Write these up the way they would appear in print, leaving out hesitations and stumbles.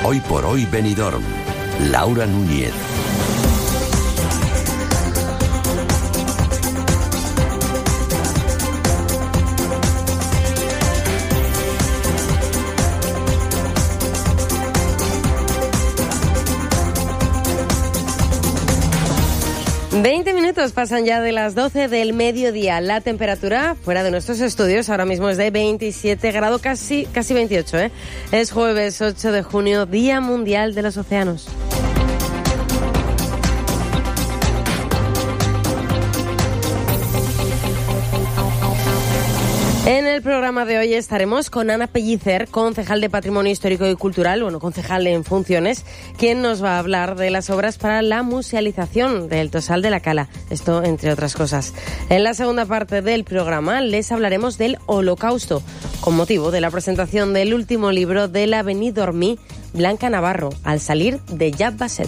Hoy por hoy Benidorm. Laura Núñez. Pasan ya de las 12 del mediodía. La temperatura fuera de nuestros estudios ahora mismo es de 27 grados, casi 28, ¿eh? Es jueves 8 de junio, Día Mundial de los Océanos. En el programa de hoy estaremos con Ana Pellicer, concejal de Patrimonio Histórico y Cultural, concejal en funciones, quien nos va a hablar de las obras para la musealización del Tosal de la Cala. Esto, entre otras cosas. En la segunda parte del programa les hablaremos del Holocausto, con motivo de la presentación del último libro de la Benidormí, Blanca Navarro, al salir de Yad Vashem.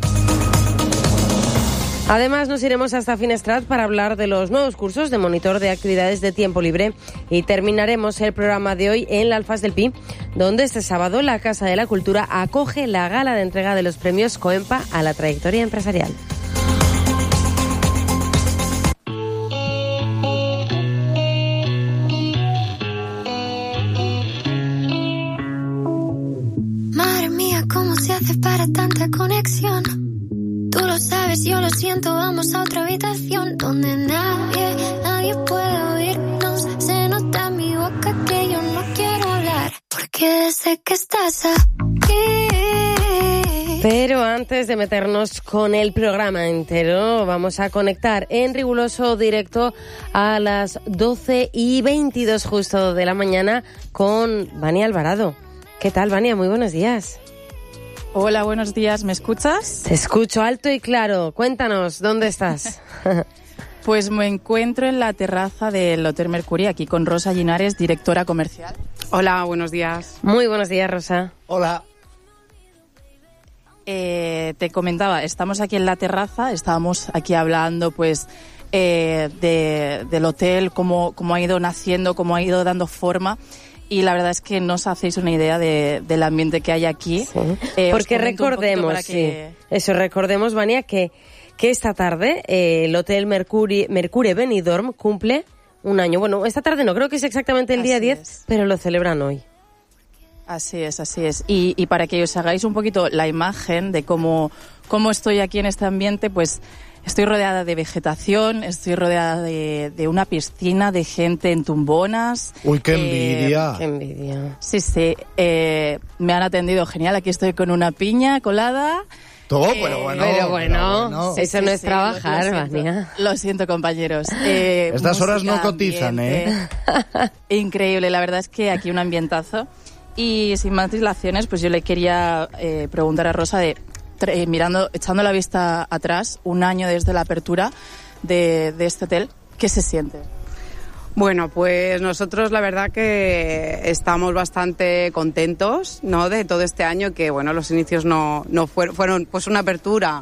Además, nos iremos hasta Finestrat para hablar de los nuevos cursos de monitor de actividades de tiempo libre y terminaremos el programa de hoy en la Alfaz del Pi, donde este sábado la Casa de la Cultura acoge la gala de entrega de los premios Coempa a la trayectoria empresarial. Madre mía, ¿cómo se hace para tanta conexión? Tú lo sabes, yo lo siento, vamos a otra habitación donde nadie puede oírnos. Se nota en mi boca que yo no quiero hablar, porque sé que estás aquí. Pero antes de meternos con el programa entero, vamos a conectar en riguroso directo a las 12:22 justo de la mañana con Vania Alvarado. ¿Qué tal, Vania? Muy buenos días. Hola, buenos días. ¿Me escuchas? Te escucho alto y claro. Cuéntanos, ¿dónde estás? Pues me encuentro en la terraza del Hotel Mercury, aquí con Rosa Linares, directora comercial. Hola, buenos días. Muy buenos días, Rosa. Hola. Te comentaba, estamos aquí en la terraza, estábamos aquí hablando pues del hotel, cómo ha ido naciendo, cómo ha ido dando forma. Y la verdad es que no os hacéis una idea del ambiente que hay aquí. Sí. Porque recordemos, recordemos, Vania, que esta tarde el Hotel Mercury Benidorm cumple un año. Bueno, esta tarde no, creo que es exactamente el día 10, pero lo celebran hoy. Así es. Y para que os hagáis un poquito la imagen de cómo estoy aquí en este ambiente, pues estoy rodeada de vegetación, estoy rodeada de una piscina, de gente en tumbonas. ¡Uy, qué envidia! ¡Qué envidia! Sí. Me han atendido genial. Aquí estoy con una piña colada. Todo, pero bueno. Eso no es trabajar, Vania. Lo siento, compañeros. Estas horas no cotizan, Increíble, la verdad es que aquí un ambientazo. Y sin más dilaciones, pues yo le quería preguntar a Rosa echando la vista atrás, un año desde la apertura de este hotel, ¿qué se siente? Bueno, pues nosotros la verdad que estamos bastante contentos, ¿no?, de todo este año, que bueno, los inicios no fueron pues una apertura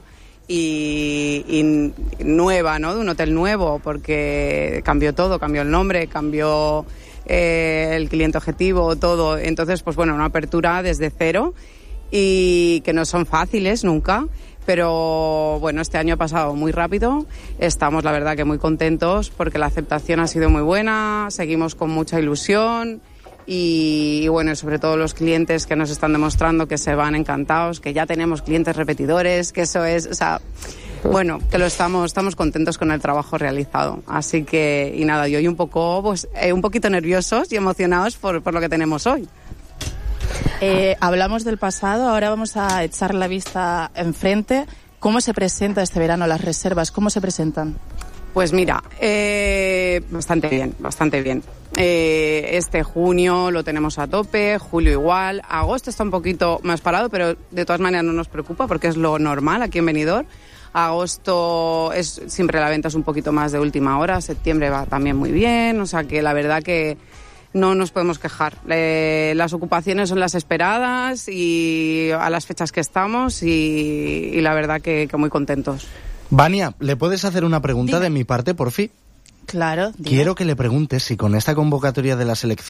y nueva, ¿no?, de un hotel nuevo, porque cambió todo, cambió el nombre, cambió el cliente objetivo, todo. Entonces, pues bueno, una apertura desde cero y que no son fáciles nunca, pero bueno, este año ha pasado muy rápido. Estamos, la verdad, que muy contentos porque la aceptación ha sido muy buena, seguimos con mucha ilusión y bueno, sobre todo los clientes que nos están demostrando que se van encantados, que ya tenemos clientes repetidores, que eso es, o sea, bueno, que estamos contentos con el trabajo realizado. Así que, y nada, yo hoy un poquito nerviosos y emocionados por lo que tenemos hoy. Hablamos del pasado, ahora vamos a echar la vista enfrente. ¿Cómo se presenta este verano las reservas? ¿Cómo se presentan? Pues mira, bastante bien. Este junio lo tenemos a tope, julio igual, agosto está un poquito más parado, pero de todas maneras no nos preocupa porque es lo normal aquí en Benidorm. Agosto siempre la venta es un poquito más de última hora, septiembre va también muy bien, o sea que la verdad que no nos podemos quejar. Las ocupaciones son las esperadas y a las fechas que estamos y la verdad que muy contentos. Vania, ¿le puedes hacer una pregunta de mi parte, por fin? Claro. Quiero que le preguntes si con esta convocatoria de la selección